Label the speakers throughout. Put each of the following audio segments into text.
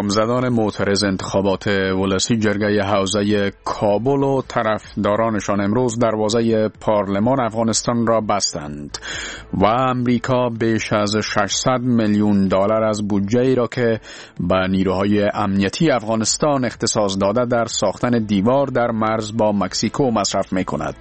Speaker 1: نامزدان معترض انتخابات ولسی جرگه حوزه کابل و طرفدارانشان امروز دروازه پارلمان افغانستان را بستند و امریکا بیش از 600 میلیون دلار از بودجه‌ای را که به نیروهای امنیتی افغانستان اختصاص داده در ساختن دیوار در مرز با مکزیکو مصرف می‌کند.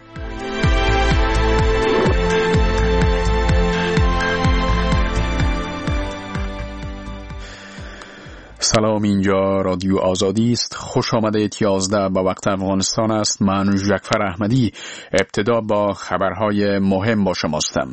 Speaker 1: سلام، اینجا رادیو آزادی است. خوش آمدید. 11 به وقت افغانستان است. من جعفر احمدی. ابتدا با خبرهای مهم با شماستم.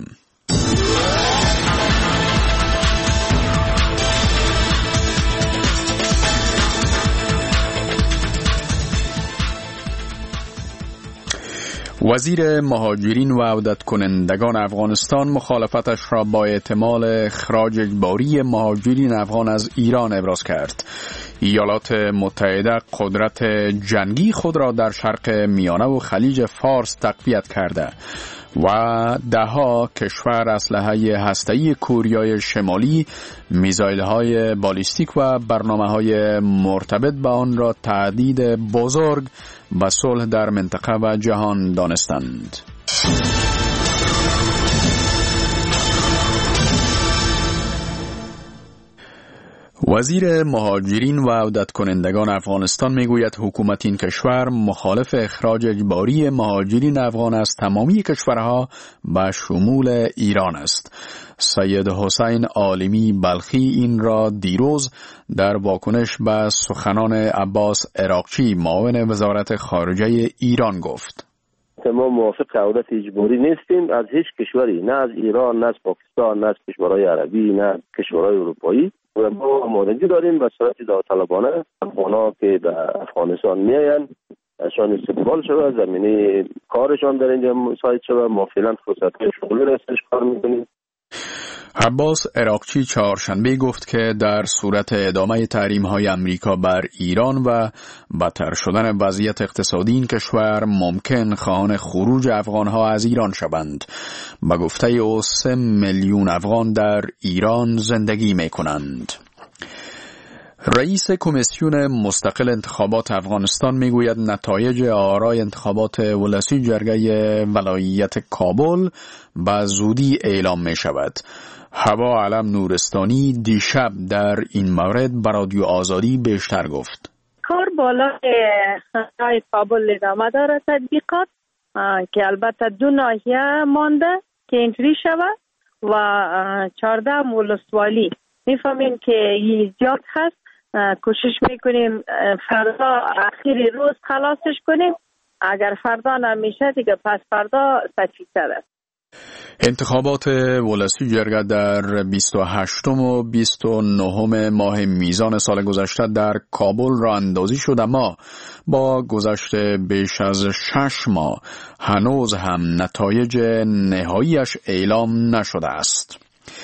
Speaker 1: وزیر مهاجرین و عودت کنندگان افغانستان مخالفتش را با احتمال اخراج اجباری مهاجرین افغان از ایران ابراز کرد. ایالات متحده قدرت جنگی خود را در شرق میانه و خلیج فارس تقویت کرده و دهها کشور اسلحه هسته‌ای کوریای شمالی، میزایل‌های بالیستیک و برنامه‌های مرتبط با آن را تهدید بزرگ به صلح در منطقه و جهان دانستند. وزیر مهاجرین و عودت کنندگان افغانستان میگوید حکومت این کشور مخالف اخراج اجباری مهاجرین افغان از تمامی کشورها به شمول ایران است. سید حسین عالمی بلخی این را دیروز در واکنش به سخنان عباس عراقچی معاون وزارت خارجه ایران گفت.
Speaker 2: ما موافق عودت اجباری نیستیم از هیچ کشوری، نه از ایران، نه از پاکستان، نه از کشورهای عربی، نه از کشورهای اروپایی. و ما آمادگی داریم به صورت داوطلبانه افغان‌ها که به افغانستان میآیند اشان استقبال شود، زمینه کارشان در اینجا مساعد شود. ما فعلا فرصت شغلی را استشکار میکنیم.
Speaker 1: عباس عراقچی چهارشنبه گفت که در صورت ادامه تحریم‌های آمریکا بر ایران و بدتر شدن وضعیت اقتصادی این کشور ممکن خواهان خروج افغان‌ها از ایران شوند. به گفته او 3 میلیون افغان در ایران زندگی می‌کنند. رئیس کمیسیون مستقل انتخابات افغانستان میگوید نتایج آرای انتخابات ولسی جرگه ولایت کابل به زودی اعلام می شود. هوا علم نورستانی دیشب در این مورد به رادیو آزادی بیشتر گفت.
Speaker 3: کار بالای کابل ادامه دارد تطبیقات که البته 2 ناحیه مانده که اینطوری شود و 14 ولسوالی میفهمیم که زیاد هست. کوشش میکنیم فردا آخر روز خلاصش کنیم. اگر فردا نمیشه دیگه پس فردا سفیدتر است.
Speaker 1: انتخابات ولسی جرگه در 28 و 29 ماه میزان سال گذشته در کابل راه اندازی شد، اما با گذشت بیش از 6 ماه هنوز هم نتایج نهاییش اعلام نشده است.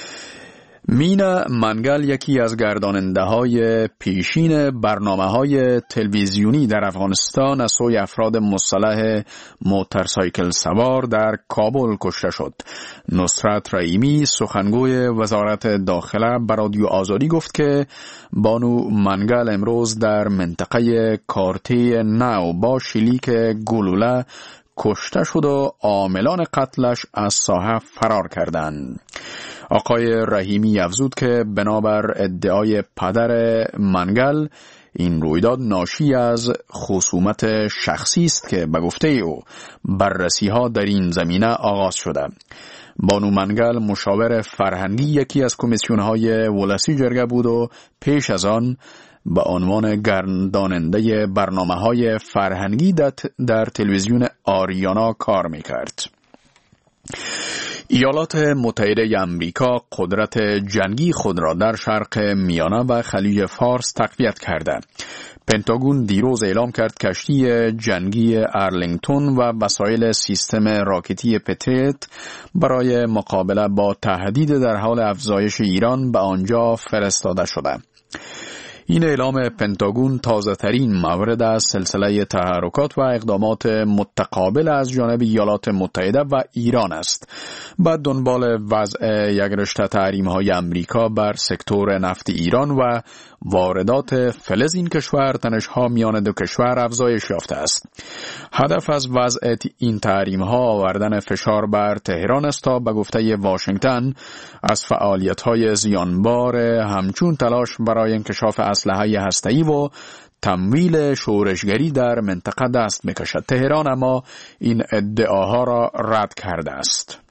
Speaker 1: مینا منگل یکی از گرداننده‌های پیشین برنامه‌های تلویزیونی در افغانستان از سوی افراد مسلح موتورسایکل سوار در کابل کشته شد. نصرت رحیمی سخنگوی وزارت داخله به رادیو آزادی گفت که بانو منگل امروز در منطقه کارتی نو با شلیک گلوله کشته شد و عاملان قتلش از ساحه فرار کردند. آقای رحیمی افزود که بنابر ادعای پدر منگل این رویداد ناشی از خصومت شخصی است که به گفته او بررسی‌ها در این زمینه آغاز شده. بانو منگل مشاور فرهنگی یکی از کمیسیون‌های ولسی جرگه بود و پیش از آن به عنوان گرداننده برنامه‌های فرهنگی در تلویزیون آریانا کار می‌کرد. ایالات متحده آمریکا قدرت جنگی خود را در شرق میانه و خلیج فارس تقویت کرده. پنتاگون دیروز اعلام کرد کشتی جنگی ارلینگتون و وسایل سیستم راکتی پتریت برای مقابله با تهدید در حال افزایش ایران به آنجا فرستاده شده. این اعلام پنتاگون تازه ترین مورد از سلسله تحرکات و اقدامات متقابل از جانب ایالات متحده و ایران است. بعد دنبال وضع یک رشته تحریم‌های امریکا بر سکتور نفت ایران و واردات فلز این کشور، تنش‌ها میان دو کشور افزایش یافته است. هدف از وضع این تحریم‌ها آوردن فشار بر تهران است تا به گفته واشنگتن از فعالیت‌های زیانبار همچون تلاش برای انکشاف اسلحه هسته‌ای و تمویل شورشگری در منطقه دست می‌کشد. تهران اما این ادعاها را رد کرده است.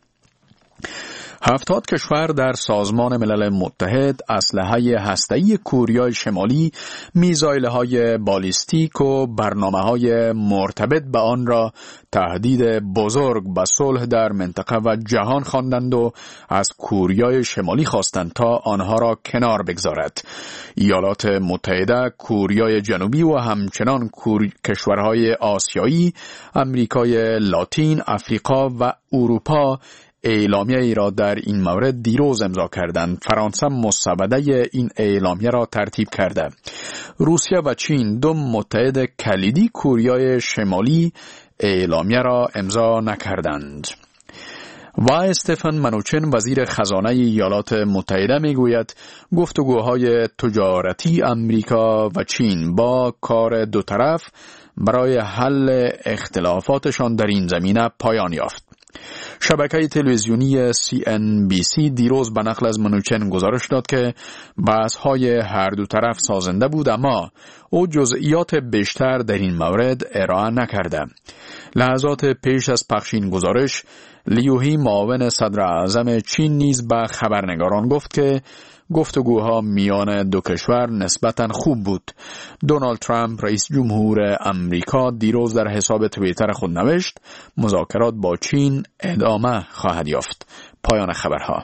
Speaker 1: 70 کشور در سازمان ملل متحد اسلحه هسته‌ای کوریای شمالی، میزایل‌های بالیستیک و برنامه‌های مرتبط به آن را تهدید بزرگ به صلح در منطقه و جهان خواندند و از کوریای شمالی خواستند تا آنها را کنار بگذارد. ایالات متحده، کوریای جنوبی و همچنان کشورهای آسیایی، امریکای لاتین، افریقا و اروپا اعلامیه ای را در این مورد دیروز امضا کردند. فرانسه مستبده این اعلامیه را ترتیب کرده. روسیه و چین، دو متحد کلیدی کوریای شمالی، اعلامیه را امضا نکردند. و استفن منوچن، وزیر خزانه ایالات متحده، میگوید گفتگوهای تجارتی امریکا و چین با کار دو طرف برای حل اختلافاتشان در این زمینه پایان یافت. شبکه تلویزیونی CNBC دیروز به نقل از منوچن گزارش داد که بحث‌های هر دو طرف سازنده بود، اما او جزئیات بیشتر در این مورد ارائه نکرده. لحظات پیش از پخش این گزارش، لیوهی، معاون صدر اعظم چین، نیز به خبرنگاران گفت که گفتگوها میان دو کشور نسبتاً خوب بود. دونالد ترامپ، رئیس جمهور امریکا، دیروز در حساب توییتر خود نوشت مذاکرات با چین ادامه خواهد یافت. پایان خبرها.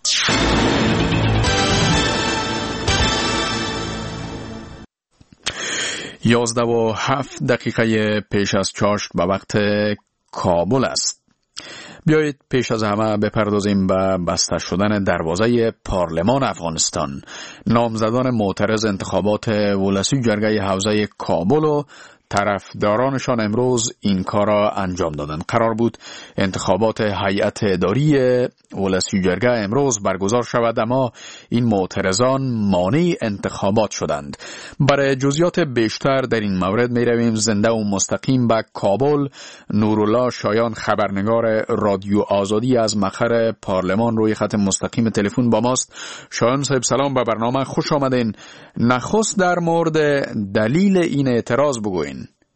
Speaker 1: 11:07 پیش از چاشت به وقت کابل است. بیایید پیش از همه بپردازیم به بسته شدن دروازه پارلمان افغانستان. نامزدان معترض انتخابات ولسی جرگه حوزه کابل و طرفدارانشان امروز این کار را انجام دادند. قرار بود انتخابات هیئت اداری ولسی جرگه امروز برگزار شود، اما این معترضان مانع انتخابات شدند. برای جزئیات بیشتر در این مورد می رویم زنده و مستقیم به کابل. نورالله شایان، خبرنگار رادیو آزادی از مقر پارلمان، روی خط مستقیم تلفن با ماست. شایان صاحب سلام، به برنامه خوش آمدین. نخست در مورد دلیل این اعتراض بگوین.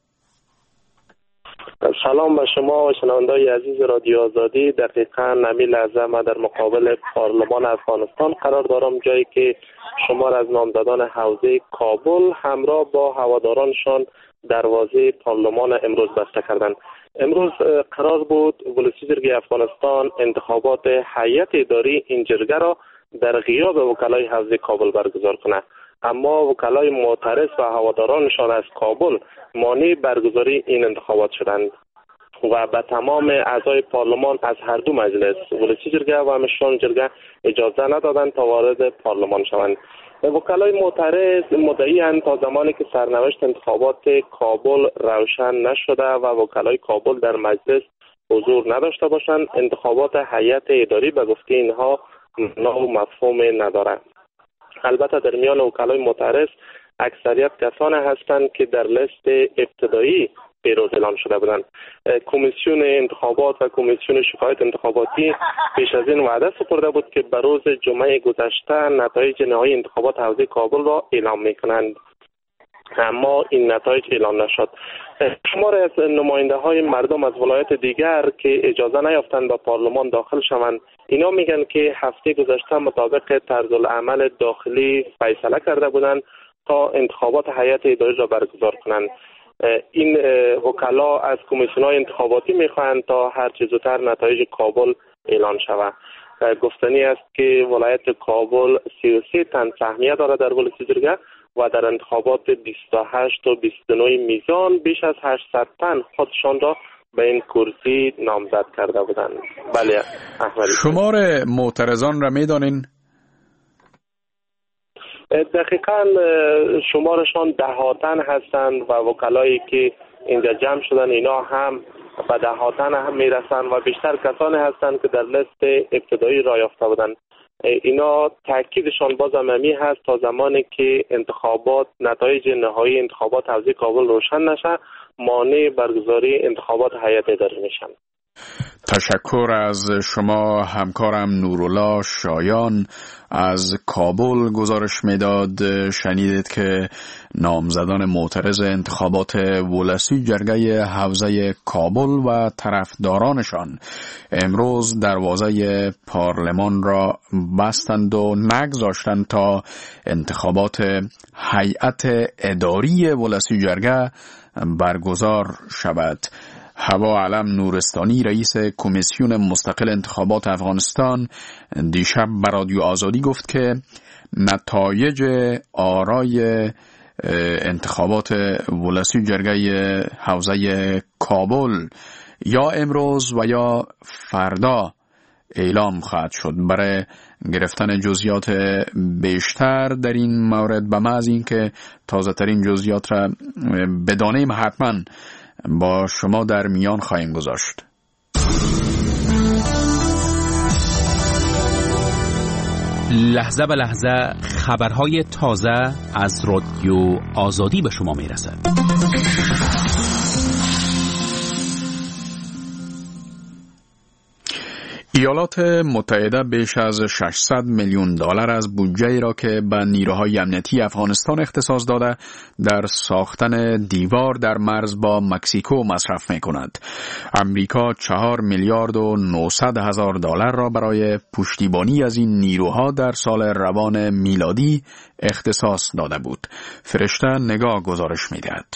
Speaker 4: سلام به شما و شنونده‌های عزیز رادیو آزادی. دقیقاً نمی لحظه ما در مقابل پارلمان افغانستان قرار دارم، جایی که شمار از نامزدان حوزه کابل همراه با هوادارانشان دروازه پارلمان امروز بسته کردند. امروز قرار بود ولسی جرگه افغانستان انتخابات هیئت اداری این جرگه را در غیاب وکلای حوزه کابل برگزار کنند، اما وکلای معترض و هوادارانشان از کابل مانع برگزاری این انتخابات شدند و به تمام اعضای پارلمان از هر دو مجلس، ولسی جرگه و مشران جرگه، اجازه ندادند تا وارد پارلمان شوند. وکلای معترض مدعی‌اند تا زمانی که سرنوشت انتخابات کابل روشن نشده و وکلای کابل در مجلس حضور نداشته باشند، انتخابات هیئت اداری به گفته اینها معنا و مفهوم ندارد. البته در میان وکلای معترض اکثریت کسانی هستند که در لیست ابتدایی پیروز اعلام شده بودند. کمیسیون انتخابات و کمیسیون شکایت انتخاباتی پیش از این وعده سپرده بود که به روز جمعه گذشته نتایج نهایی انتخابات حوزه کابل را اعلام می‌کنند، اما این نتایج اعلام نشد. شمار از نماینده های مردم از ولایت دیگر که اجازه نیافتند به پارلمان داخل شوند، اینا میگن که هفته گذشته مطابق طرزالعمل داخلی فیصله کرده بودند تا انتخابات هیئت اداری را برگزار کنند. این وکلا از کمیسیون‌های انتخاباتی میخواهند تا هر چه زودتر نتایج کابل اعلان شود. گفتنی است که ولایت کابل 33 تن سهمیه دارد در ولسی جرگه و در انتخابات 28 و 29 میزان بیش از 800 تن خودشان را به این کرسی نامزد کرده بودند. بله احمدی.
Speaker 1: شمار معترضان را میدانین؟
Speaker 4: دقیقاً شمارشان دهاتن هستند و وکلایی که اینجا جمع شدن اینا هم به دهاتن هم میرسن و بیشتر کسانی هستند که در لیست ابتدایی راه یافته بودند. اینا تاکیدشان بازم همی هست تا زمانی که نتایج نهایی انتخابات حوزه کابل روشن نشه مانع برگزاری انتخابات هیئت اداری میشن.
Speaker 1: تشکر از شما همکارم نورالله شایان از کابل گزارش میداد. شنیدید که نامزدان معترض انتخابات ولسی جرگه حوزه کابل و طرفدارانشان امروز دروازه پارلمان را بستند و نگذاشتند تا انتخابات هیئت اداری ولسی جرگه برگزار شود. هوا علم نورستانی رئیس کمیسیون مستقل انتخابات افغانستان دیشب به رادیو آزادی گفت که نتایج آرای انتخابات ولسی جرگه حوزه کابل یا امروز و یا فردا اعلام خواهد شد. برای گرفتن جزئیات بیشتر در این مورد به محض اینکه تازه ترین جزئیات را بدانیم حتما با شما در میان خواهیم گذاشت.
Speaker 5: لحظه به لحظه خبرهای تازه از رادیو آزادی به شما میرسد.
Speaker 1: ایالات متحده بیش از 600 میلیون دلار از بودجه‌ای را که به نیروهای امنیتی افغانستان اختصاص داده در ساختن دیوار در مرز با مکزیکو مصرف می‌کند. امریکا 4 میلیارد و 900 هزار دلار را برای پشتیبانی از این نیروها در سال روان میلادی اختصاص داده بود. فرشته نگاه گزارش می‌دهد.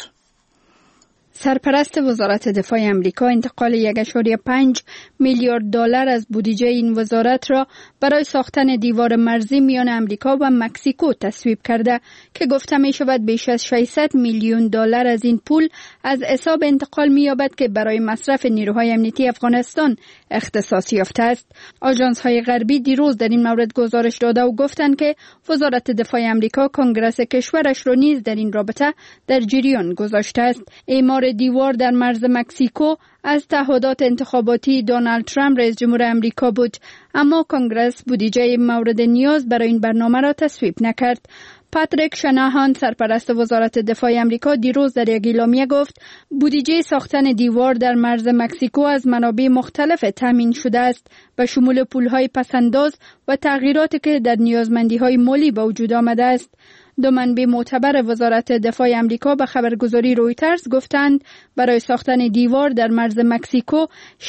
Speaker 6: سرپرست وزارت دفاع امریکا انتقال 1.5 میلیارد دلار از بودجه این وزارت را برای ساختن دیوار مرزی میان امریکا و مکزیکو تصویب کرده که گفته می شود بیش از 600 میلیون دلار از این پول از حساب انتقال می یابد که برای مصرف نیروهای امنیتی افغانستان اختصاص یافته است. آژانس های غربی دیروز در این مورد گزارش داده و گفتند که وزارت دفاع امریکا کنگره کشورش را نیز در این رابطه در جریان گذاشته است. اعمار دیوار در مرز مکزیکو از تعهدات انتخاباتی دونالد ترامپ رئیس جمهور امریکا بود، اما کنگره بودجه مورد نیاز برای این برنامه را تصویب نکرد. پاتریک شناهان سرپرست وزارت دفاع امریکا دیروز در یک اعلامیه گفت بودجه ساختن دیوار در مرز مکزیکو از منابع مختلف تامین شده است، به شمول پولهای پسنداز و تغییراتی که در نیازمندی‌های مالی به وجود آمده است. دو منبع معتبر وزارت دفاع امریکا به خبرگزاری رویترز گفتند برای ساختن دیوار در مرز مکزیکو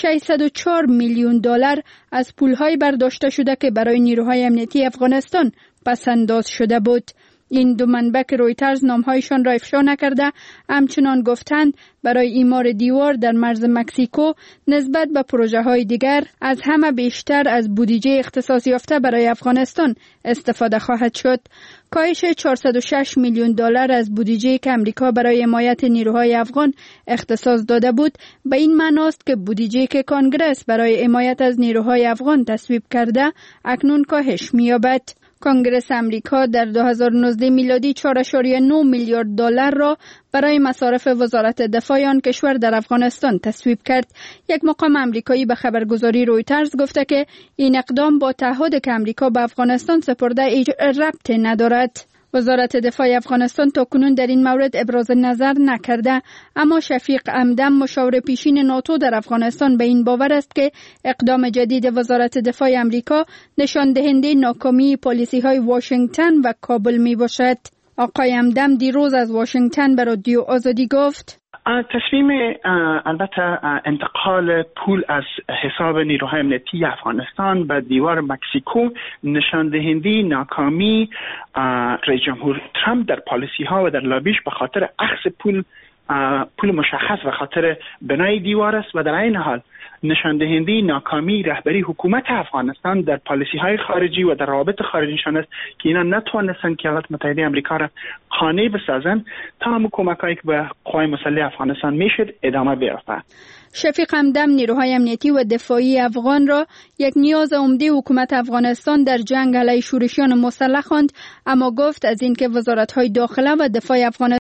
Speaker 6: 604 میلیون دلار از پولهای برداشته شده که برای نیروهای امنیتی افغانستان پسنداز شده بود. این دو منبع که رویترز نامهایشان را افشا نکرده همچنان گفتند برای اعمار دیوار در مرز مکزیکو نسبت به پروژه های دیگر از همه بیشتر از بودجه اختصاص یافته برای افغانستان استفاده خواهد شد. کاهش 406 میلیون دلار از بودجه که امریکا برای حمایت نیروهای افغان اختصاص داده بود به این معناست که بودجه که کنگره برای حمایت از نیروهای افغان تصویب کرده اکنون کاهش می‌یابد. کنگره امریکا در 2019 میلادی 4.9 میلیارد دلار را برای مصارف وزارت دفاع آن کشور در افغانستان تصویب کرد. یک مقام امریکایی به خبرگزاری رویترز گفته که این اقدام با تعهدی که امریکا به افغانستان سپرده هیچ ربطی ندارد. وزارت دفاع افغانستان تاکنون در این مورد ابراز نظر نکرده، اما شفیق عمدم مشاور پیشین ناتو در افغانستان به این باور است که اقدام جدید وزارت دفاع امریکا نشان دهنده ناکامی پالیسی های واشنگتن و کابل می باشد. آقای عمدم دیروز از واشنگتن به رادیو آزادی گفت
Speaker 7: تصمیم البته انتقال پول از حساب نیروهای امنیتی افغانستان به دیوار مکزیکو نشان دهنده ناکامی رئیس جمهور ترامپ در پالیسی ها و در لابیش به خاطر اخذ پول پول مشخص و خاطر بنای دیوار است و در این حال نشان دهنده ناکامی رهبری حکومت افغانستان در پالیسی های خارجی و در روابط خارجیشان است که اینا نتوانستند که ایالات متحده آمریکا را خانه بسازند تا هم کمک‌هایی که به قوای مسلح افغانستان میشد ادامه بیافته.
Speaker 6: شفیق همدم نیروهای امنیتی و دفاعی افغان را یک نیاز عمده حکومت افغانستان در جنگ علیه شورشیان مسلح خواند، اما گفت از اینکه وزارت‌های داخله و دفاع افغانستان